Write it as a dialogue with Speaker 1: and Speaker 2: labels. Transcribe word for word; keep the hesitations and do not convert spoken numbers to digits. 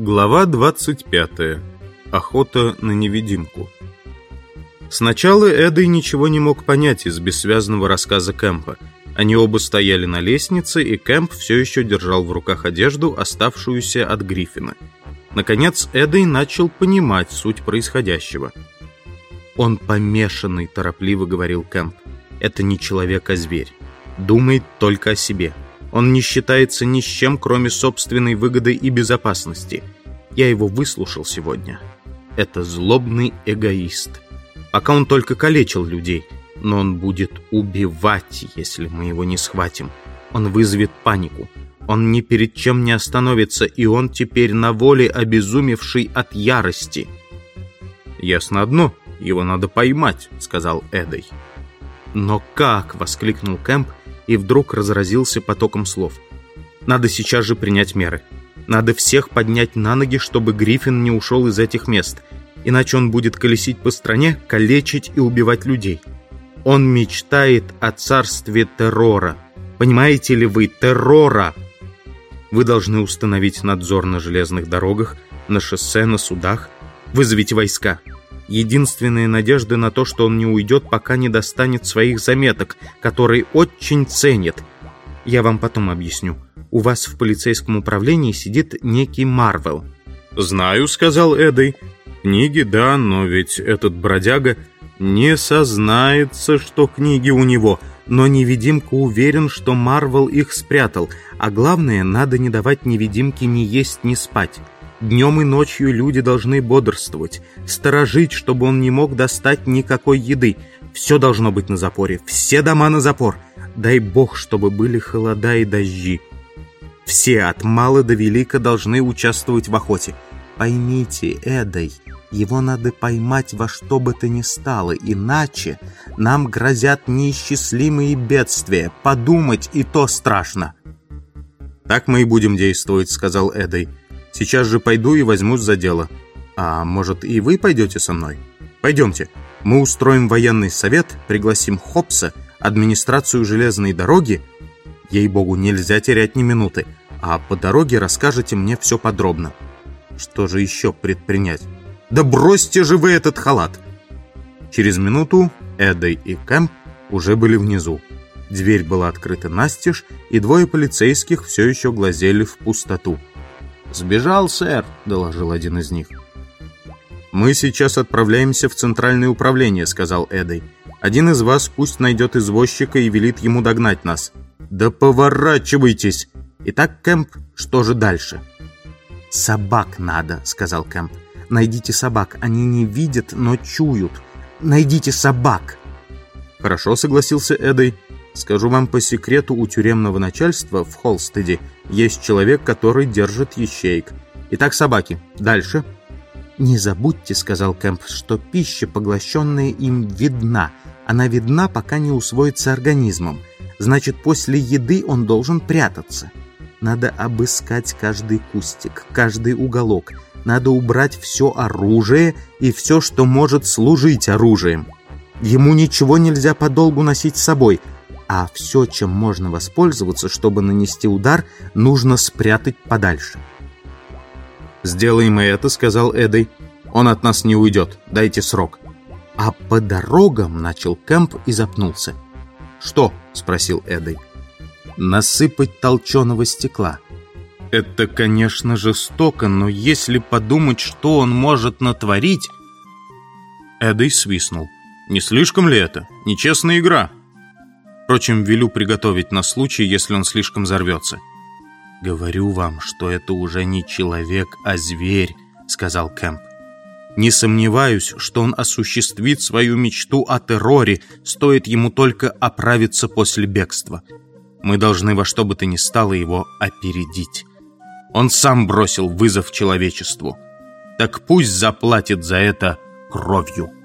Speaker 1: Глава двадцать пятая. Охота на невидимку. Сначала Эдой ничего не мог понять из бессвязного рассказа Кэмпа. Они оба стояли на лестнице, и Кэмп все еще держал в руках одежду, оставшуюся от Гриффина. Наконец Эдой начал понимать суть происходящего. «Он помешанный», — торопливо говорил Кэмп. «Это не человек, а зверь. Думает только о себе. Он не считается ни с чем, кроме собственной выгоды и безопасности. Я его выслушал сегодня. Это злобный эгоист. Пока он только калечил людей, но он будет убивать, если мы его не схватим. Он вызовет панику. Он ни перед чем не остановится, и он теперь на воле, обезумевший от ярости». «Ясно одно, его надо поймать», — сказал Эдой. «Но как?» — воскликнул Кэмп, и вдруг разразился потоком слов. «Надо сейчас же принять меры. Надо всех поднять на ноги, чтобы Гриффин не ушел из этих мест. Иначе он будет колесить по стране, калечить и убивать людей. Он мечтает о царстве террора. Понимаете ли вы, террора? Вы должны установить надзор на железных дорогах, на шоссе, на судах. Вызовите войска. Единственная надежда на то, что он не уйдет, пока не достанет своих заметок, которые очень ценит. Я вам потом объясню. У вас в полицейском управлении сидит некий Марвел». «Знаю», — сказал Эдой. «Книги, да, но ведь этот бродяга не сознается, что книги у него. Но невидимка уверен, что Марвел их спрятал. А главное, надо не давать невидимке ни есть, ни спать. Днем и ночью люди должны бодрствовать, сторожить, чтобы он не мог достать никакой еды. Все должно быть на запоре, все дома на запор. Дай бог, чтобы были холода и дожди. Все, от мала до велика, должны участвовать в охоте. Поймите, Эдой, его надо поймать во что бы то ни стало, иначе нам грозят неисчислимые бедствия. Подумать и то страшно». «Так мы и будем действовать», — сказал Эдой. «Сейчас же пойду и возьмусь за дело. А может, и вы пойдете со мной? Пойдемте. Мы устроим военный совет, пригласим Хопса, администрацию железной дороги. Ей-богу, нельзя терять ни минуты. А по дороге расскажете мне все подробно. Что же еще предпринять? Да бросьте же вы этот халат!» Через минуту Эдой и Кэмп уже были внизу. Дверь была открыта настежь, и двое полицейских все еще глазели в пустоту. «Сбежал, сэр», — доложил один из них. «Мы сейчас отправляемся в центральное управление», — сказал Эдой. «Один из вас пусть найдет извозчика и велит ему догнать нас». «Да поворачивайтесь!» «Итак, Кэмп, что же дальше?» «Собак надо», — сказал Кэмп. «Найдите собак. Они не видят, но чуют. Найдите собак». «Хорошо», — согласился Эдой. «Скажу вам по секрету, у тюремного начальства в Холстеде есть человек, который держит ячеек. Итак, собаки. Дальше». «Не забудьте», — сказал Кэмп, — «что пища, поглощенная им, видна. Она видна, пока не усвоится организмом. Значит, после еды он должен прятаться. Надо обыскать каждый кустик, каждый уголок. Надо убрать все оружие и все, что может служить оружием. Ему ничего нельзя подолгу носить с собой. А все, чем можно воспользоваться, чтобы нанести удар, нужно спрятать подальше». «Сделаем и это», — сказал Эдой. «Он от нас не уйдет. Дайте срок». «А по дорогам», — начал Кэмп и запнулся. «Что?» — спросил Эдой. «Насыпать толченого стекла». «Это, конечно, жестоко, но если подумать, что он может натворить...» Эдой свистнул. «Не слишком ли это? Нечестная игра. Впрочем, велю приготовить на случай, если он слишком взорвется». «Говорю вам, что это уже не человек, а зверь», — сказал Кэмп. «Не сомневаюсь, что он осуществит свою мечту о терроре, стоит ему только оправиться после бегства. Мы должны во что бы то ни стало его опередить. Он сам бросил вызов человечеству. Так пусть заплатит за это кровью».